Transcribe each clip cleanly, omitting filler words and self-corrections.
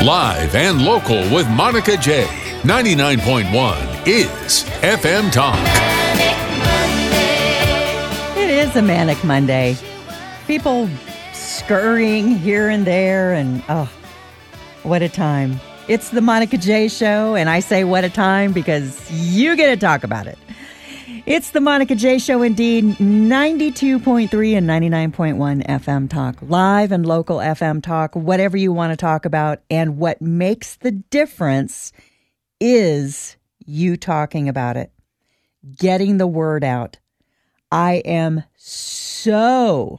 Live and local with Monica J. 99.1 is FM Talk. It is a Manic Monday. People scurrying here and there, and oh, what a time. It's the Monica J Show, and I say what a time because you get to talk about it. It's the Monica J Show indeed, 92.3 and 99.1 FM Talk, live and local FM Talk, whatever you want to talk about. And what makes the difference is you talking about it, getting the word out. I am so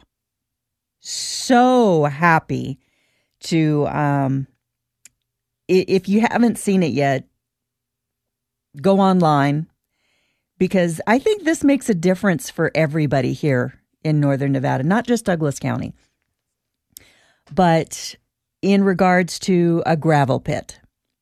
happy to, if you haven't seen it yet, go online. Because I think this makes a difference for everybody here in Northern Nevada, not just Douglas County, but in regards to a gravel pit.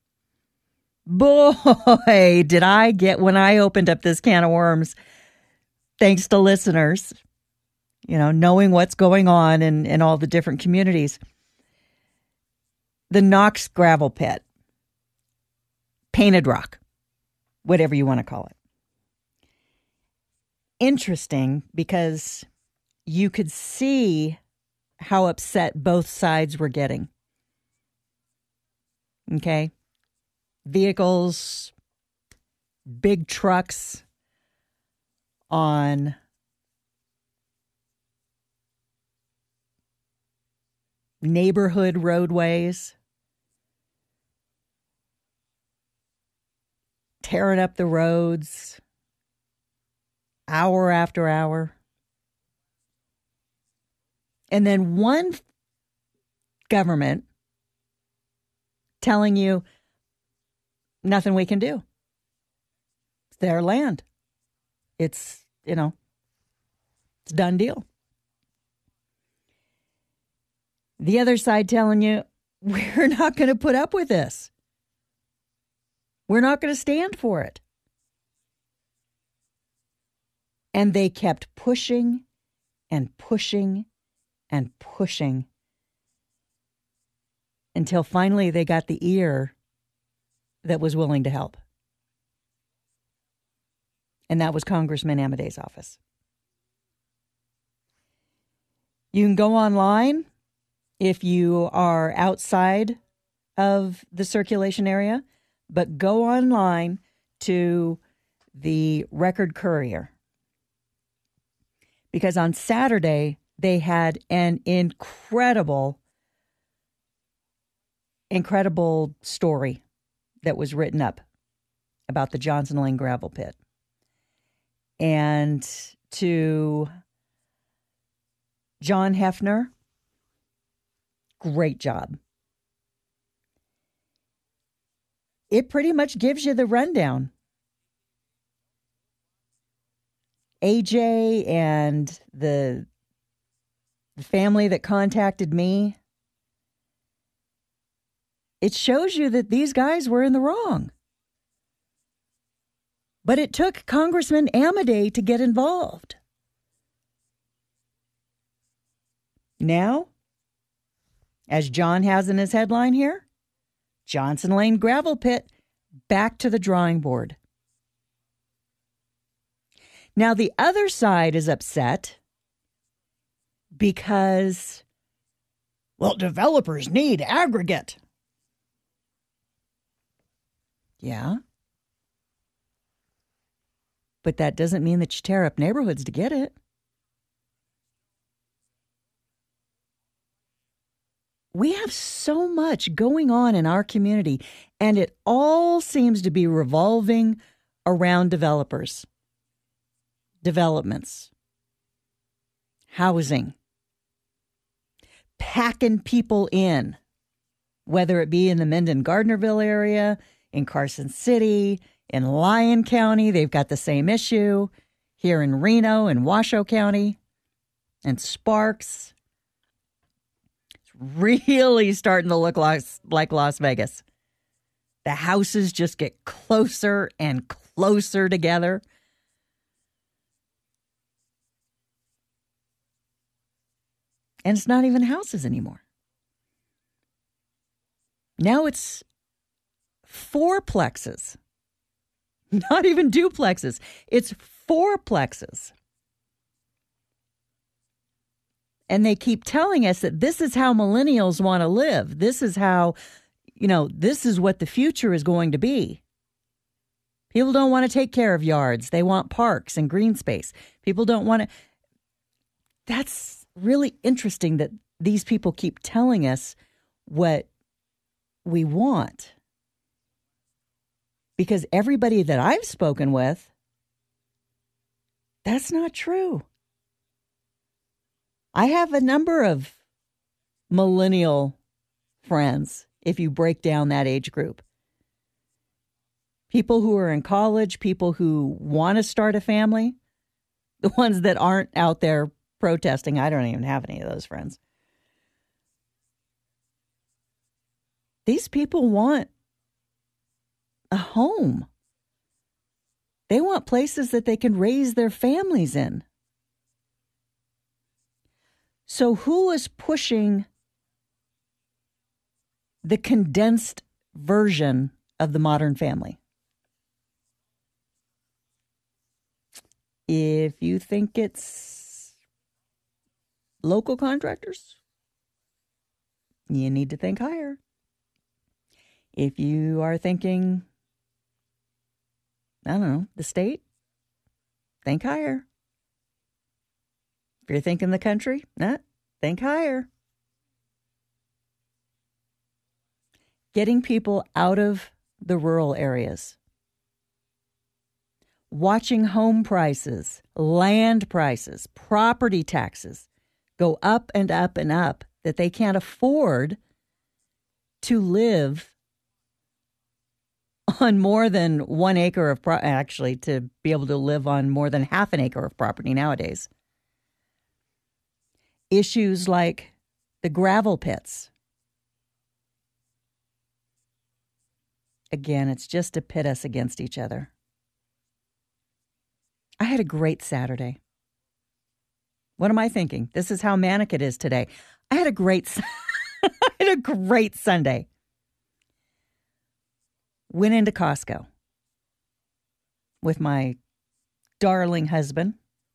Boy, did I get when I opened up this can of worms, thanks to listeners, knowing what's going on in all the different communities. The Knox gravel pit, painted rock, whatever you want to call it. Interesting because you could see how upset both sides were getting. Okay. Vehicles, big trucks on neighborhood roadways, tearing up the roads. Hour after hour. And then one government telling you nothing we can do. It's their land. It's, it's a done deal. The other side telling you, we're not going to put up with this. We're not going to stand for it. And they kept pushing and pushing and pushing until finally they got the ear that was willing to help. And that was Congressman Amadei's office. You can go online if you are outside of the circulation area, but go online to the Record Courier. Because on Saturday, they had an incredible story that was written up about the Johnson Lane gravel pit. And to John Hefner, great job. It pretty much gives you the rundown. AJ and the family that contacted me, it shows you that these guys were in the wrong. But it took Congressman Amadei to get involved. Now, as John has in his headline here, Johnson Lane gravel pit, back to the drawing board. Now, the other side is upset because, developers need aggregate. Yeah. But that doesn't mean that you tear up neighborhoods to get it. We have so much going on in our community, and it all seems to be revolving around developers. Developments, housing, packing people in, whether it be in the Minden-Gardnerville area, in Carson City, in Lyon County. They've got the same issue here in Reno and Washoe County and Sparks. It's really starting to look like Las Vegas. The houses just get closer and closer together. And it's not even houses anymore. Now it's fourplexes, not even duplexes. It's fourplexes. And they keep telling us that this is how millennials want to live. This is how, this is what the future is going to be. People don't want to take care of yards. They want parks and green space. People don't want to. That's really interesting that these people keep telling us what we want. Because everybody that I've spoken with, that's not true. I have a number of millennial friends, if you break down that age group. People who are in college, people who want to start a family, the ones that aren't out there protesting. I don't even have any of those friends. These people want a home. They want places that they can raise their families in. So who is pushing the condensed version of the modern family? If you think it's local contractors, you need to think higher. If you are thinking, I don't know, the state, think higher. If you're thinking the country, think higher. Getting people out of the rural areas. Watching home prices, land prices, property taxes go up and up and up, that they can't afford to live on more than 1 acre of actually to be able to live on more than half an acre of property nowadays. Issues like the gravel pits. Again, it's just to pit us against each other. I had a great Saturday. What am I thinking? This is how manic it is today. I had a great Sunday. Went into Costco with my darling husband.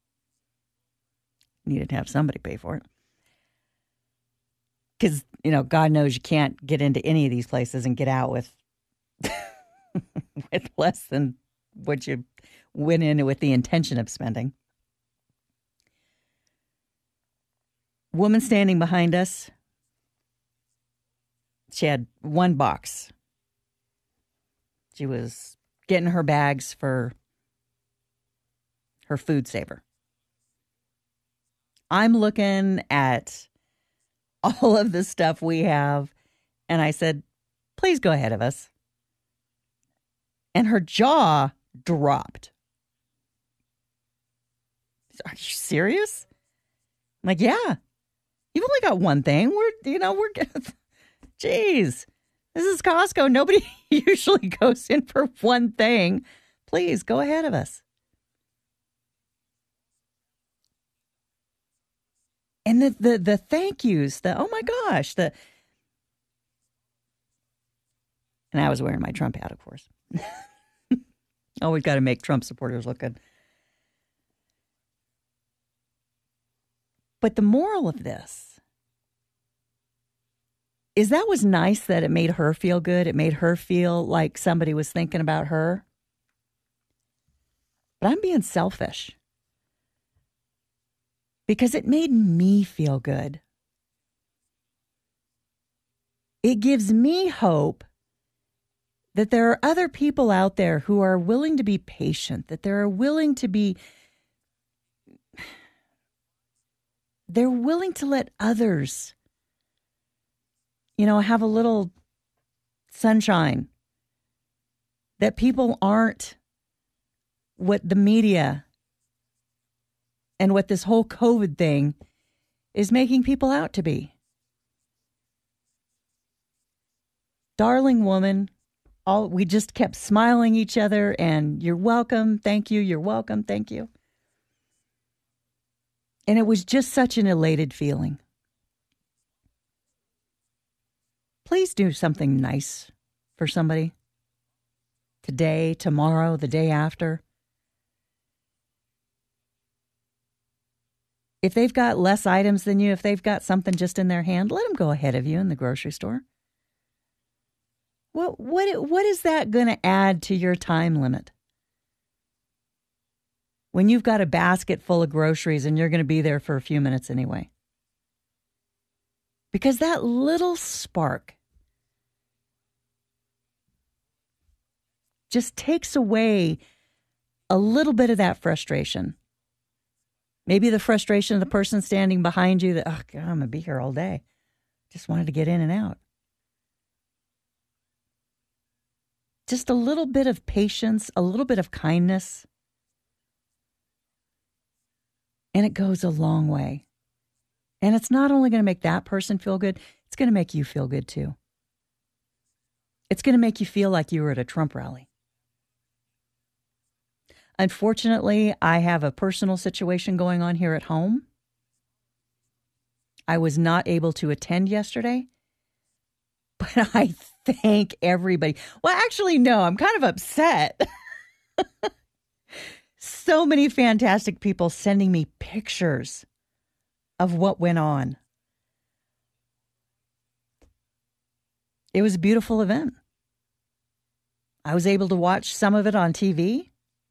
Needed to have somebody pay for it. Because, God knows you can't get into any of these places and get out with with less than what you went in with the intention of spending. Woman standing behind us. She had one box. She was getting her bags for her food saver. I'm looking at all of the stuff we have, and I said, please go ahead of us. And her jaw dropped. Are you serious? I'm like, yeah. You've only got one thing. We're geez. This is Costco. Nobody usually goes in for one thing. Please go ahead of us. And the thank yous, oh my gosh, and I was wearing my Trump hat, of course. Always got to make Trump supporters look good. But the moral of this is that was nice that it made her feel good. It made her feel like somebody was thinking about her. But I'm being selfish. Because it made me feel good. It gives me hope that there are other people out there who are willing to be patient, that they're willing to let others, have a little sunshine. That people aren't what the media and what this whole COVID thing is making people out to be. Darling woman, we just kept smiling each other and you're welcome, thank you, you're welcome, thank you. And it was just such an elated feeling. Please do something nice for somebody today, tomorrow, the day after. If they've got less items than you, if they've got something just in their hand, let them go ahead of you in the grocery store. What is that going to add to your time limit? When you've got a basket full of groceries and you're going to be there for a few minutes anyway. Because that little spark just takes away a little bit of that frustration. Maybe the frustration of the person standing behind you that, oh, God, I'm going to be here all day. Just wanted to get in and out. Just a little bit of patience, a little bit of kindness. And it goes a long way. And it's not only going to make that person feel good, it's going to make you feel good too. It's going to make you feel like you were at a Trump rally. Unfortunately, I have a personal situation going on here at home. I was not able to attend yesterday, but I thank everybody. Well, actually, no, I'm kind of upset. So many fantastic people sending me pictures of what went on. It was a beautiful event. I was able to watch some of it on TV.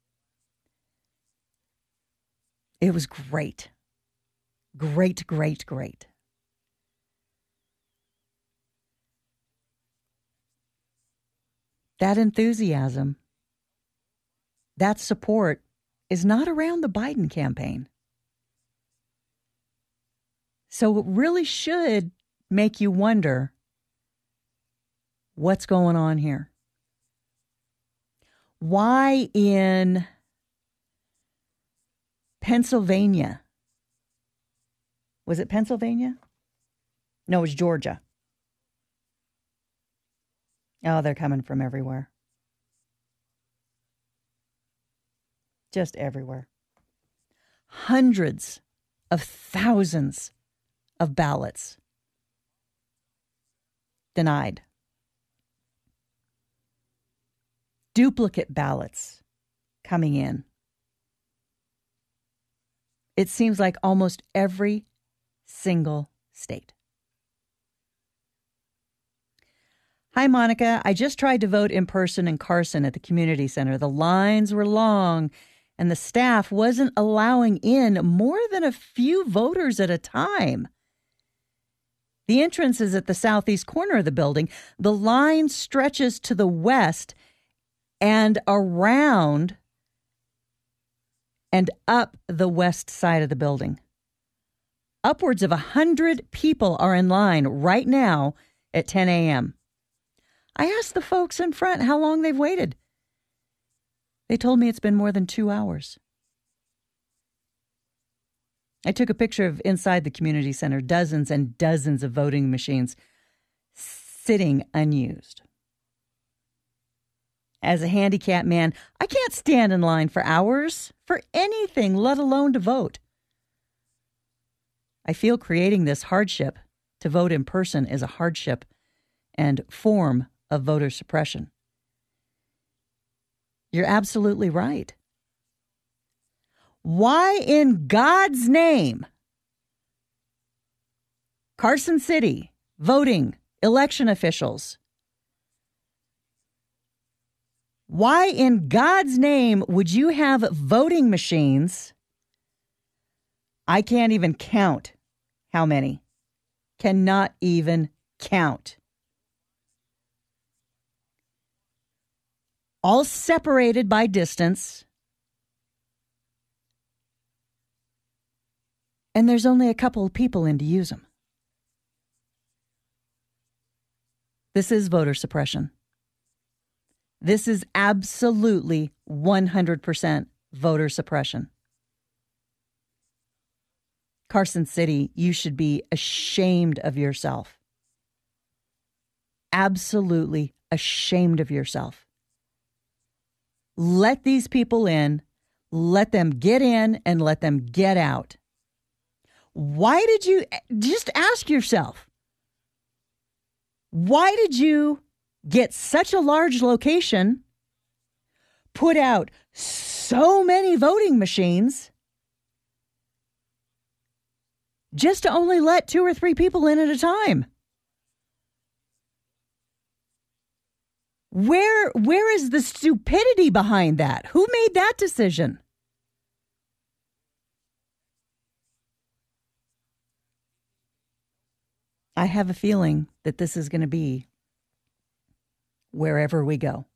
It was great. Great, great, great. That enthusiasm, that support is not around the Biden campaign. So it really should make you wonder what's going on here. Why in Pennsylvania? Was it Pennsylvania? No, it was Georgia. Oh, they're coming from everywhere. Just everywhere. Hundreds of thousands of ballots denied. Duplicate ballots coming in. It seems like almost every single state. Hi, Monica. I just tried to vote in person in Carson at the community center. The lines were long, and the staff wasn't allowing in more than a few voters at a time. The entrance is at the southeast corner of the building. The line stretches to the west and around and up the west side of the building. Upwards of 100 people are in line right now at 10 a.m. I asked the folks in front how long they've waited. They told me it's been more than 2 hours. I took a picture of inside the community center, dozens and dozens of voting machines sitting unused. As a handicapped man, I can't stand in line for hours for anything, let alone to vote. I feel creating this hardship to vote in person is a hardship and form of voter suppression. You're absolutely right. Why in God's name? Carson City, voting, election officials. Why in God's name would you have voting machines? I can't even count how many. Cannot even count. All separated by distance. And there's only a couple of people in to use them. This is voter suppression. This is absolutely 100% voter suppression. Carson City, you should be ashamed of yourself. Absolutely ashamed of yourself. Let these people in, let them get in, and let them get out. Why did you, just ask yourself, Why did you get such a large location, put out so many voting machines, just to only let 2 or 3 people in at a time? Where is the stupidity behind that? Who made that decision? I have a feeling that this is going to be wherever we go.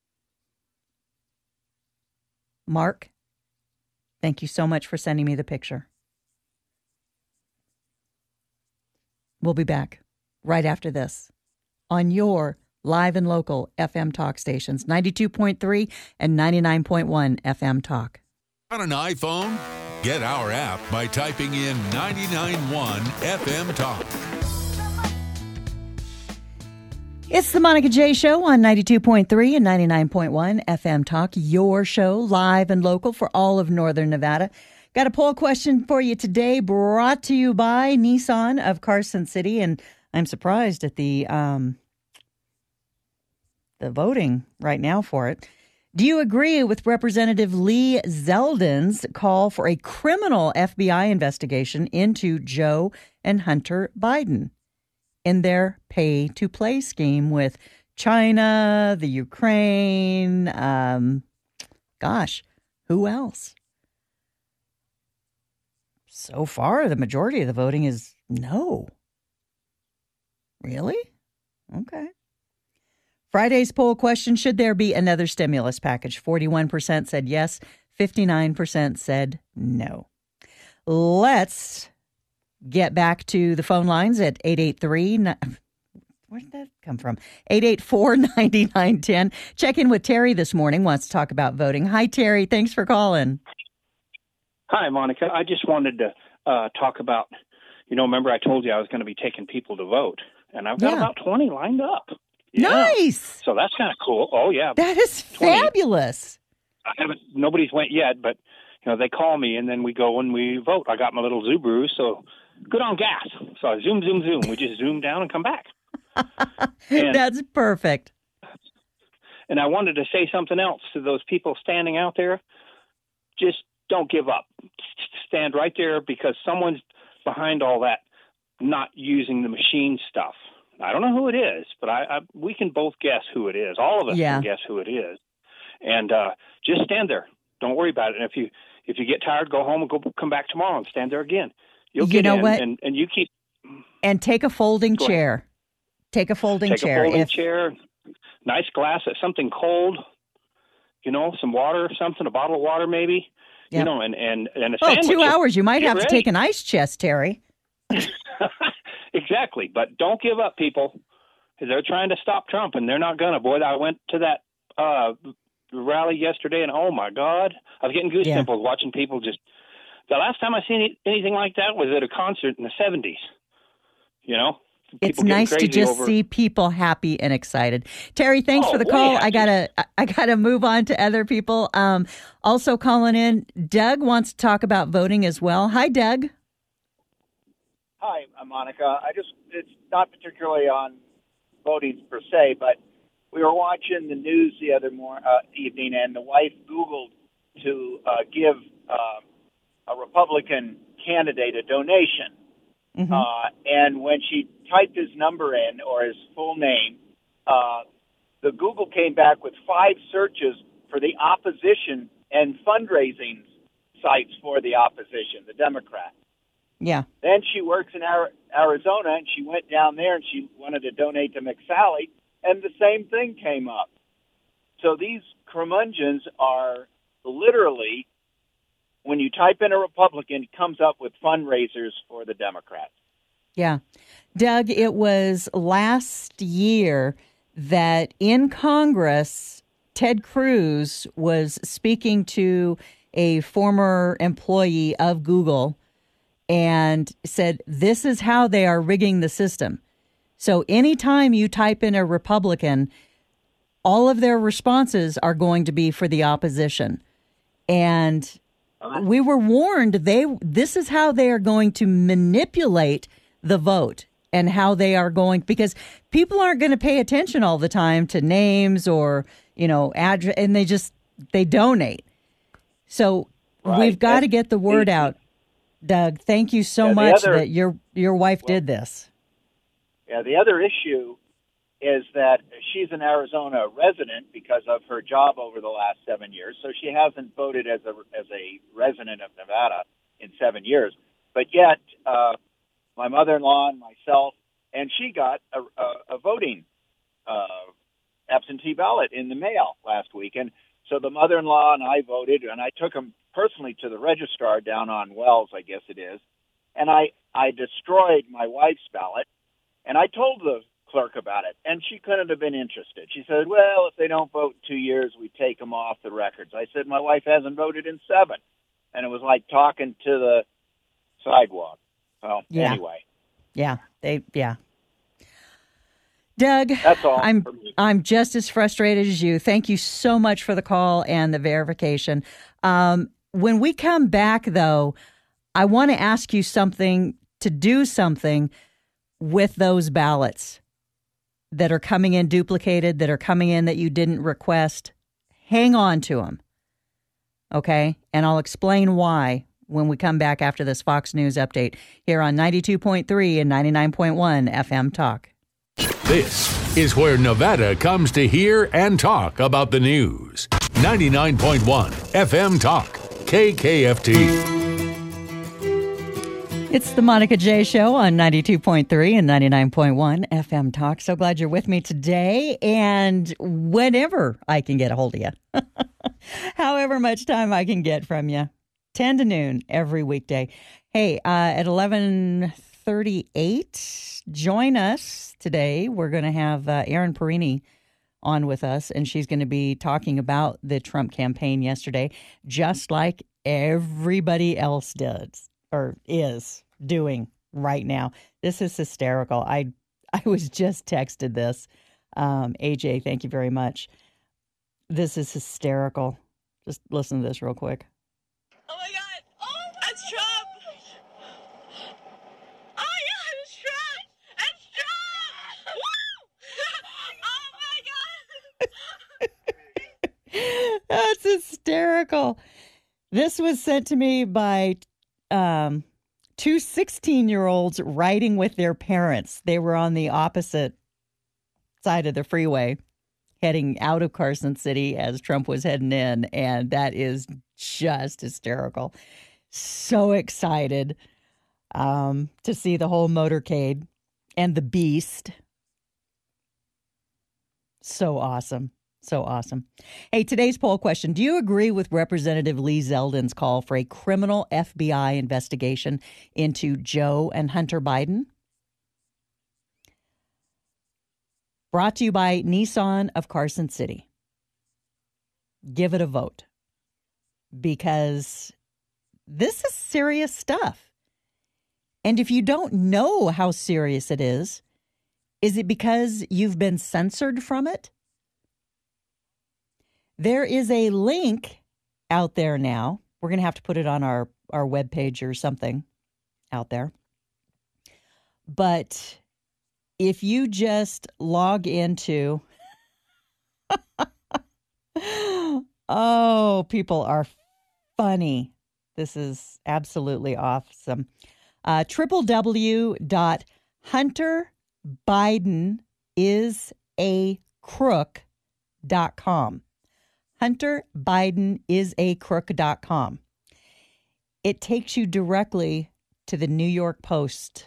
Mark, thank you so much for sending me the picture. We'll be back right after this on your live and local FM talk stations, 92.3 and 99.1 FM talk. On an iPhone? Get our app by typing in 99.1 FM Talk. It's the Monica J. Show on 92.3 and 99.1 FM Talk, your show, live and local for all of Northern Nevada. Got a poll question for you today, brought to you by Nissan of Carson City, and I'm surprised at the voting right now for it. Do you agree with Representative Lee Zeldin's call for a criminal FBI investigation into Joe and Hunter Biden in their pay-to-play scheme with China, the Ukraine, who else? So far, the majority of the voting is no. Really? Okay. Friday's poll question, should there be another stimulus package? 41% said yes, 59% said no. Let's get back to the phone lines at 883. Where did that come from? 884-9910. Check in with Terry this morning, wants to talk about voting. Hi, Terry. Thanks for calling. Hi, Monica. I just wanted to talk about, remember I told you I was going to be taking people to vote, and I've got about 20 lined up. Yeah. Nice. So that's kind of cool. Oh, yeah. That is 20. Fabulous. Nobody's went yet, but, they call me, and then we go and we vote. I got my little Subaru, so good on gas. So I zoom. We just zoom down and come back. That's perfect. And I wanted to say something else to those people standing out there. Just don't give up. Stand right there, because someone's behind all that, not using the machine stuff. I don't know who it is, but we can both guess who it is. All of us can guess who it is. And just stand there. Don't worry about it. And if you get tired, go home and come back tomorrow and stand there again. You'll get in, what? And you keep. And take a folding chair. Take a folding chair. Take a folding chair. Nice glass of something cold. Some water, something, a bottle of water maybe. Yep. And a sandwich. 2 hours. You might have ready. To take an ice chest, Terry. Exactly. But don't give up, people. They're trying to stop Trump, and they're not going to. Boy, I went to that rally yesterday, and oh, my God. I was getting goosebumps watching people just. The last time I seen anything like that was at a concert in the 70s. It's nice to just see people happy and excited. Terry, thanks for the call. I gotta move on to other people. Also calling in, Doug wants to talk about voting as well. Hi, Doug. Hi, Monica. It's not particularly on voting per se, but we were watching the news the other evening, and the wife Googled to give a Republican candidate a donation. Mm-hmm. And when she typed his number in, or his full name, the Google came back with 5 searches for the opposition and fundraising sites for the opposition, the Democrat. Yeah. Then she works in Arizona, and she went down there and she wanted to donate to McSally, and the same thing came up. So these curmudgeons are literally, when you type in a Republican, it comes up with fundraisers for the Democrats. Yeah. Doug, it was last year that in Congress, Ted Cruz was speaking to a former employee of Google and said, this is how they are rigging the system. So anytime you type in a Republican, all of their responses are going to be for the opposition. And we were warned this is how they are going to manipulate the vote. and how they are going, because people aren't going to pay attention all the time to names or, address, and they donate. So we've got to get the word out. Doug, thank you so much that your wife did this. Yeah, the other issue is that she's an Arizona resident because of her job over the last 7 years. So she hasn't voted as a resident of Nevada in 7 years. But yet, my mother-in-law and myself, and she got a voting absentee ballot in the mail last week. And so the mother-in-law and I voted, and I took them personally to the registrar down on Wells, I guess it is. And I destroyed my wife's ballot, and I told the clerk about it, and she couldn't have been interested. She said, well, if they don't vote 2 years, we take them off the records. I said, my wife hasn't voted in 7. And it was like talking to the sidewalk. So anyway. Yeah. Doug, that's all. I'm just as frustrated as you. Thank you so much for the call and the verification. When we come back, though, I want to ask you to do something with those ballots that are coming in duplicated, that are coming in that you didn't request. Hang on to them. Okay? And I'll explain why when we come back after this Fox News update here on 92.3 and 99.1 FM Talk. This is where Nevada comes to hear and talk about the news. 99.1 FM Talk, KKFT. It's the Monica J. Show on 92.3 and 99.1 FM Talk. So glad you're with me today and whenever I can get a hold of you. However much time I can get from you. 10 to noon every weekday. Hey, at 11:38, join us today. We're going to have Erin Perini on with us, and she's going to be talking about the Trump campaign yesterday, just like everybody else does or is doing right now. This is hysterical. I was just texted this. AJ, thank you very much. This is hysterical. Just listen to this real quick. Oh my God! Oh, that's Trump! Oh my God, it's Trump! It's Trump! Oh my God! That's hysterical. This was sent to me by two 16-year-olds riding with their parents. They were on the opposite side of the freeway, heading out of Carson City as Trump was heading in, and that is just hysterical. So excited to see the whole motorcade and the beast. So awesome. So awesome. Hey, today's poll question. Do you agree with Representative Lee Zeldin's call for a criminal FBI investigation into Joe and Hunter Biden? Brought to you by Nissan of Carson City. Give it a vote, because this is serious stuff. And if you don't know how serious it is it because you've been censored from it? There is a link out there now. We're going to have to put it on our webpage or something out there. But if you just log into, oh, people are funny. This is absolutely awesome. www.hunterbidenisacrook.com. HunterBidenIsACrook.com. It takes you directly to the New York Post.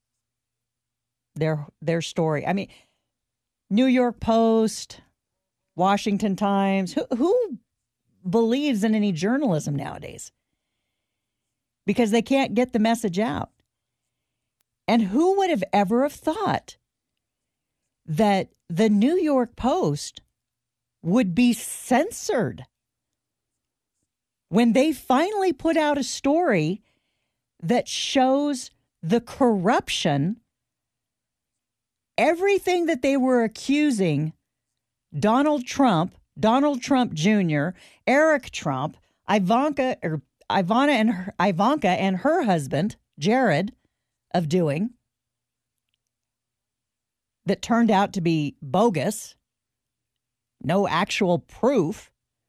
Their story. I mean, New York Post, Washington Times. Who believes in any journalism nowadays? Because they can't get the message out. And who would have ever have thought that the New York Post would be censored when they finally put out a story that shows the corruption, everything that they were accusing Donald Trump Jr., Eric Trump, Ivanka and her husband, Jared, of doing. that turned out to be bogus, no actual proof.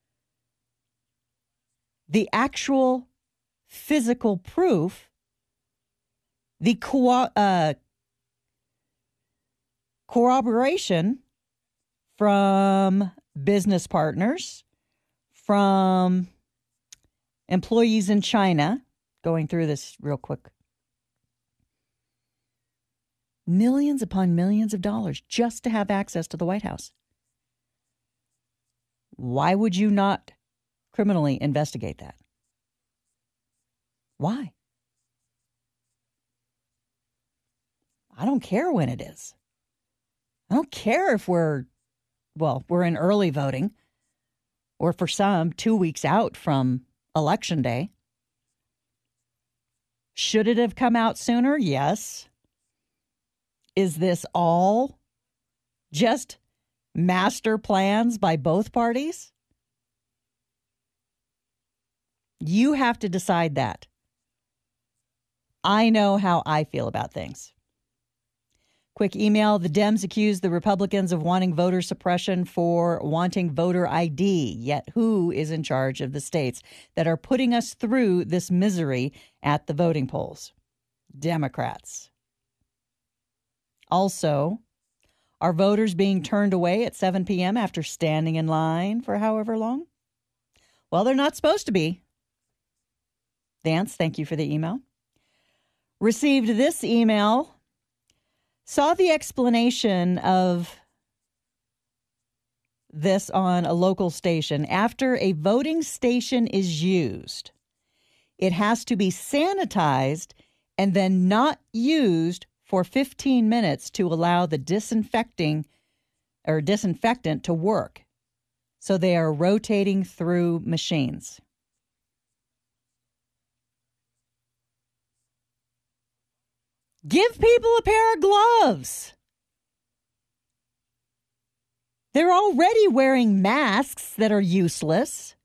The actual physical proof, the corroboration from business partners, from employees in China, going through this real quick. Millions upon millions of dollars just to have access to the White House. Why would you not criminally investigate that? Why? I don't care when it is. I don't care if we're in early voting, or for some, 2 weeks out from Election Day. Should it have come out sooner? Yes. Is this all just master plans by both parties? You have to decide that. I know how I feel about things. Quick email. The Dems accuse the Republicans of wanting voter suppression for wanting voter ID. Yet who is in charge of the states that are putting us through this misery at the voting polls? Democrats. Also, are voters being turned away at 7 p.m. after standing in line for however long? Well, they're not supposed to be. Dance, thank you for the email. Received this email. Saw the explanation of this on a local station. After a voting station is used, it has to be sanitized and then not used for 15 minutes to allow the disinfectant to work. So they are rotating through machines. Give people a pair of gloves. They're already wearing masks that are useless.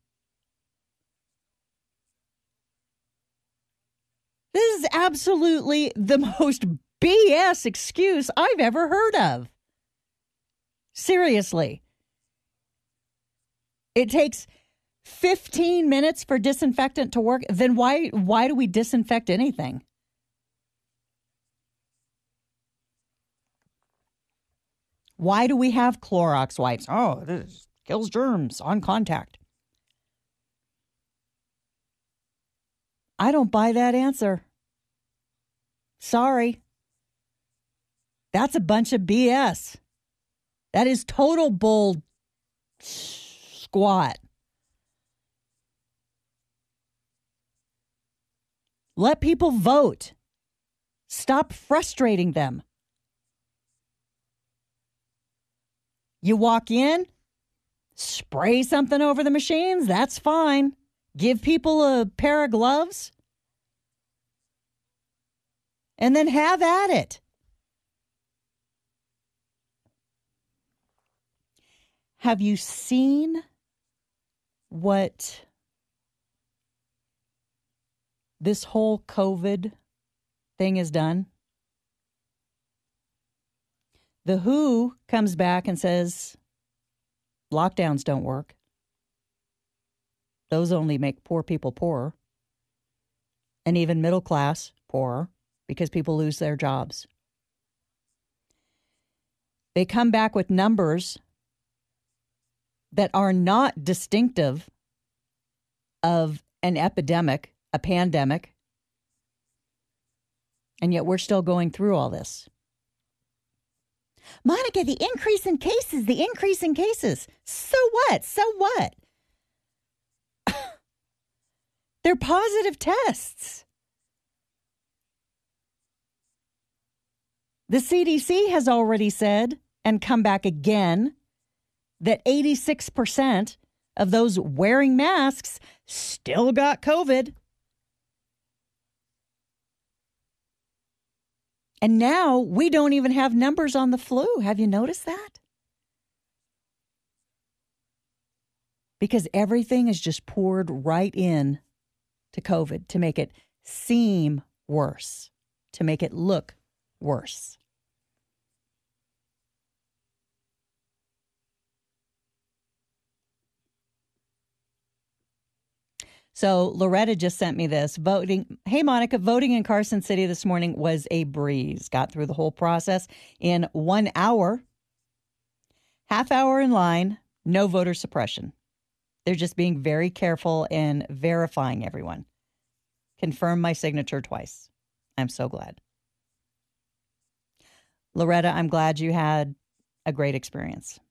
This is absolutely the most BS excuse I've ever heard of. Seriously. It takes 15 minutes for disinfectant to work. Then why do we disinfect anything? Why do we have Clorox wipes? Oh, this kills germs on contact. I don't buy that answer. Sorry. That's a bunch of BS. That is total bull squat. Let people vote. Stop frustrating them. You walk in, spray something over the machines, that's fine. Give people a pair of gloves, and then have at it. Have you seen what this whole COVID thing has done? The WHO comes back and says lockdowns don't work. Those only make poor people poorer. And even middle class poorer because people lose their jobs. They come back with numbers that are not distinctive of an epidemic, a pandemic. And yet we're still going through all this. Monica, the increase in cases. So what? They're positive tests. The CDC has already said, and come back again, that 86% of those wearing masks still got COVID. And now we don't even have numbers on the flu. Have you noticed that? Because everything is just poured right in to COVID to make it seem worse, to make it look worse. So Loretta just sent me this. Hey, Monica, voting in Carson City this morning was a breeze. Got through the whole process in 1 hour. Half hour in line, no voter suppression. They're just being very careful and verifying everyone. Confirmed my signature twice. I'm so glad. Loretta, I'm glad you had a great experience.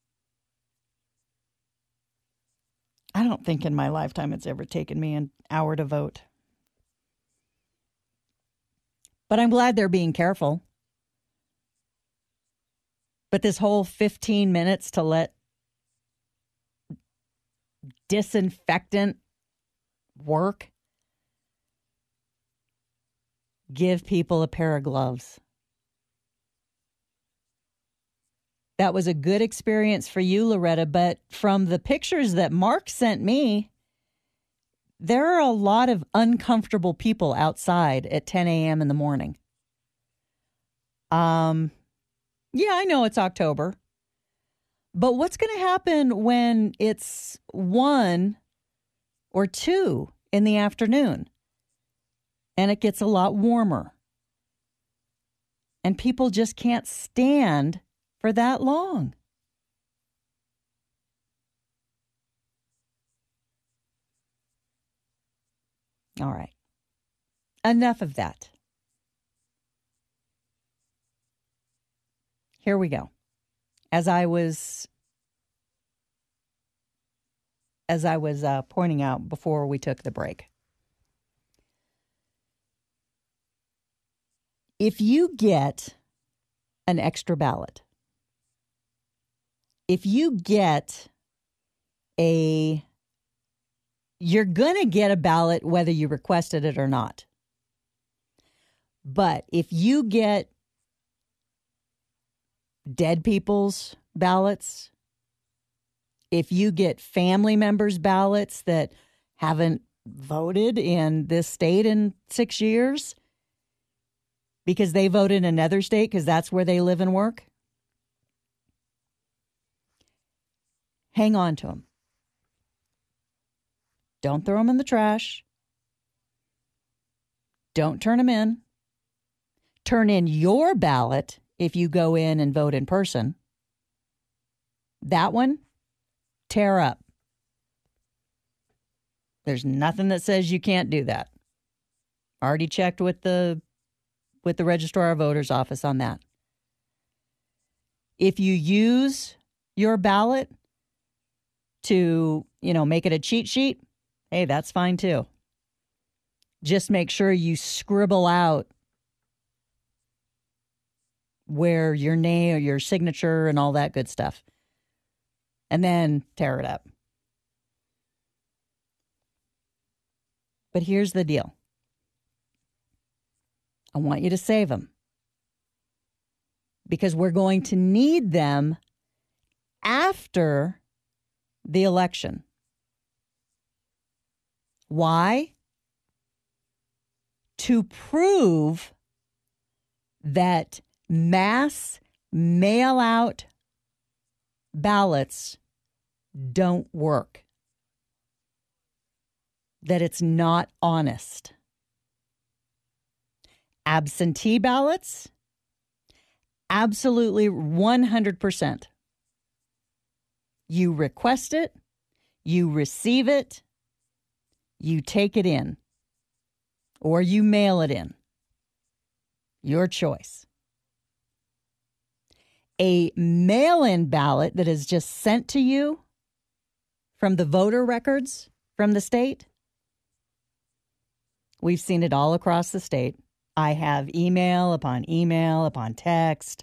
I don't think in my lifetime it's ever taken me an hour to vote. But I'm glad they're being careful. But this whole 15 minutes to let disinfectant work, give people a pair of gloves. That was a good experience for you, Loretta, but from the pictures that Mark sent me, there are a lot of uncomfortable people outside at 10 a.m. in the morning. Yeah, I know it's October, but what's going to happen when it's 1 or 2 in the afternoon and it gets a lot warmer and people just can't stand for that long? All right. Enough of that. Here we go. As I was pointing out before we took the break, if you get an extra ballot, if you get you're going to get a ballot whether you requested it or not. But if you get dead people's ballots, if you get family members' ballots that haven't voted in this state in 6 years because they voted in another state because that's where they live and work, hang on to them. Don't throw them in the trash. Don't turn them in. Turn in your ballot if you go in and vote in person. That one, tear up. There's nothing that says you can't do that. Already checked with the Registrar of Voters office on that. If you use your ballot to, make it a cheat sheet, hey, that's fine too. Just make sure you scribble out where your name or your signature and all that good stuff. And then tear it up. But here's the deal. I want you to save them. Because we're going to need them after the election. Why? To prove that mass mail-out ballots don't work. That it's not honest. Absentee ballots? Absolutely 100%. You request it, you receive it, you take it in, or you mail it in. Your choice. A mail-in ballot that is just sent to you from the voter records from the state, we've seen it all across the state. I have email upon text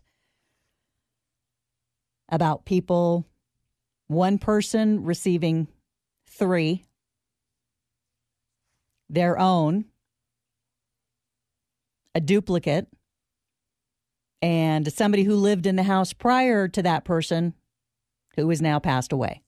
about people, one person receiving 3, their own, a duplicate, and somebody who lived in the house prior to that person who is now passed away.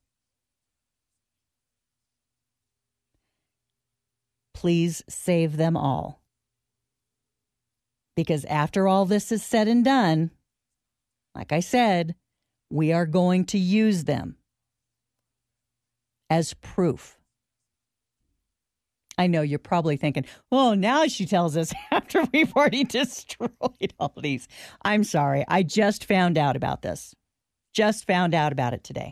Please save them all. Because after all this is said and done, like I said, we are going to use them as proof. I know you're probably thinking, well, now she tells us after we've already destroyed all these. I'm sorry. I just found out about this. Just found out about it today.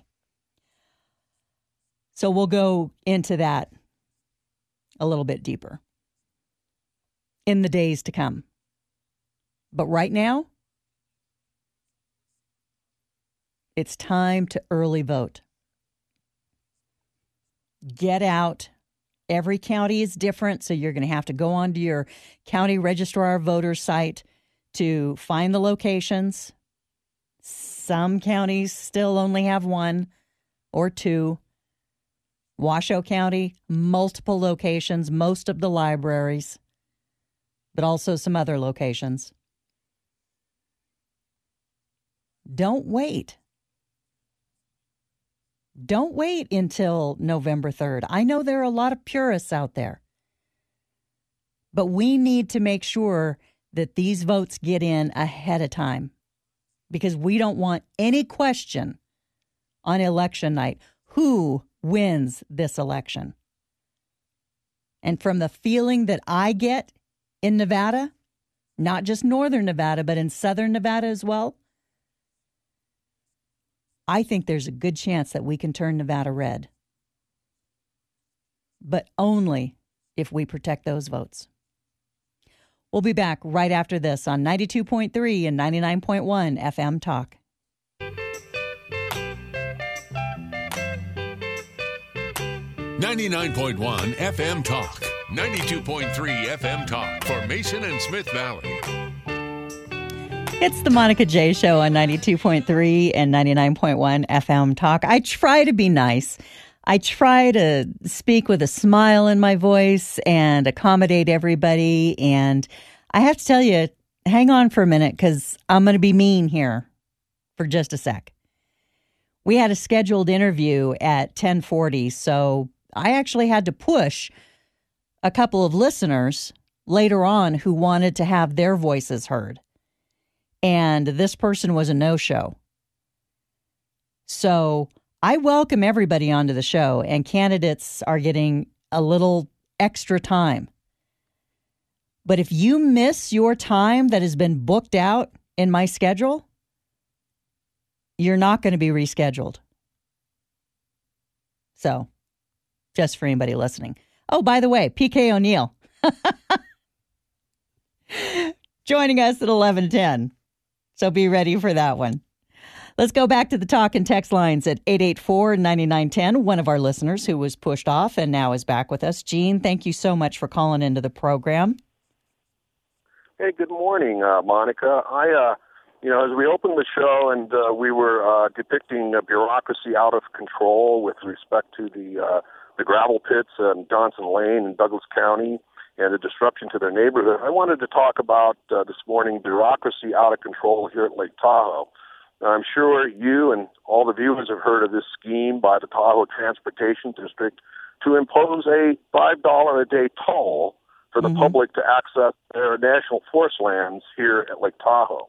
So we'll go into that a little bit deeper in the days to come. But right now, it's time to early vote. Get out. Every county is different, so you're going to have to go onto your county registrar of voters site to find the locations. Some counties still only have one or two. Washoe County, multiple locations, most of the libraries, but also some other locations. Don't wait. Don't wait until November 3rd. I know there are a lot of purists out there, but we need to make sure that these votes get in ahead of time because we don't want any question on election night who wins this election. And from the feeling that I get in Nevada, not just northern Nevada, but in southern Nevada as well, I think there's a good chance that we can turn Nevada red. But only if we protect those votes. We'll be back right after this on 92.3 and 99.1 FM Talk. .1 FM Talk, 92.3 FM Talk for Mason and Smith Valley. It's the Monica J Show on 92.3 and 99.1 FM Talk. I try to be nice. I try to speak with a smile in my voice and accommodate everybody. And I have to tell you, hang on for a minute because I'm going to be mean here for just a sec. We had a scheduled interview at 10:40, so I actually had to push a couple of listeners later on who wanted to have their voices heard. And this person was a no-show. So I welcome everybody onto the show, and candidates are getting a little extra time. But if you miss your time that has been booked out in my schedule, you're not going to be rescheduled. So, just for anybody listening. Oh, by the way, PK O'Neill joining us at 11:10. So be ready for that one. Let's go back to the talk and text lines at 884-9910. One of our listeners who was pushed off and now is back with us. Gene, thank you so much for calling into the program. Hey, good morning, Monica. As we opened the show and we were depicting bureaucracy out of control with respect to the gravel pits in Johnson Lane in Douglas County and the disruption to their neighborhood, I wanted to talk about this morning bureaucracy out of control here at Lake Tahoe. Now, I'm sure you and all the viewers have heard of this scheme by the Tahoe Transportation District to impose a $5 a day toll for the public to access their national forest lands here at Lake Tahoe.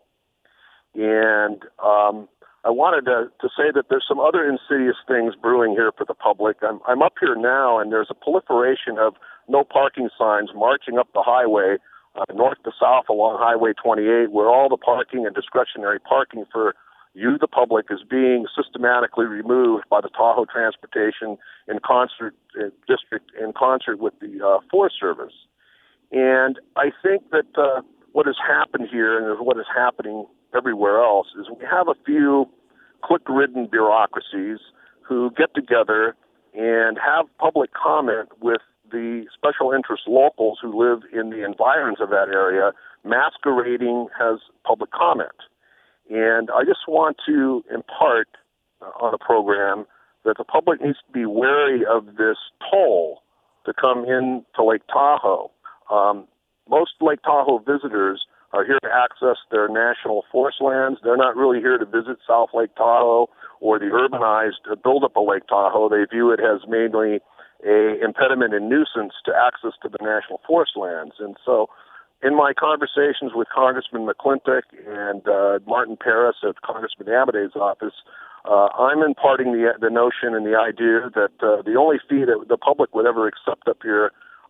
And I wanted to say that there's some other insidious things brewing here for the public. I'm up here now, and there's a proliferation of no parking signs marching up the highway, north to south along Highway 28, where all the parking and discretionary parking for you, the public, is being systematically removed by the Tahoe Transportation District in concert with the Forest Service. And I think that what has happened here and what is happening everywhere else is we have a few clique-ridden bureaucracies who get together and have public comment with the special interest locals who live in the environs of that area masquerading as public comment. And I just want to impart on the program that the public needs to be wary of this toll to come in to Lake Tahoe. Most Lake Tahoe visitors are here to access their national forest lands. They're not really here to visit South Lake Tahoe or the urbanized buildup of Lake Tahoe. They view it as mainly a impediment and nuisance to access to the national forest lands. And so in my conversations with Congressman McClintock and Martin Paris at Congressman Amadei's office, I'm imparting the notion and the idea that the only fee that the public would ever accept up here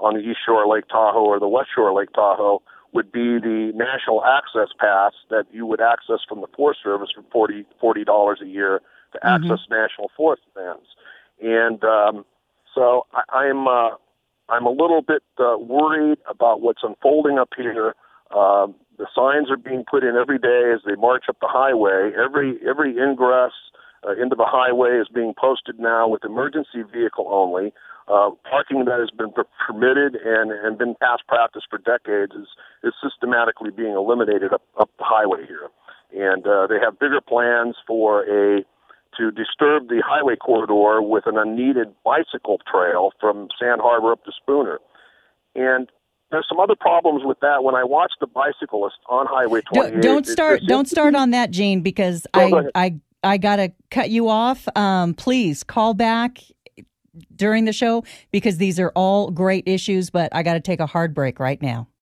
on the East Shore Lake Tahoe or the West Shore Lake Tahoe would be the National Access Pass that you would access from the Forest Service for $40 a year to access national forest lands. And so I'm a little bit worried about what's unfolding up here. The signs are being put in every day as they march up the highway. Every ingress into the highway is being posted now with emergency vehicle only. Parking that has been permitted and been past practice for decades is systematically being eliminated up the highway here. And they have bigger plans to disturb the highway corridor with an unneeded bicycle trail from Sand Harbor up to Spooner. And there's some other problems with that. When I watch the bicyclist on Highway 28... Don't start on that, Gene, because I got to cut you off. Please call back during the show because these are all great issues, but I got to take a hard break right now.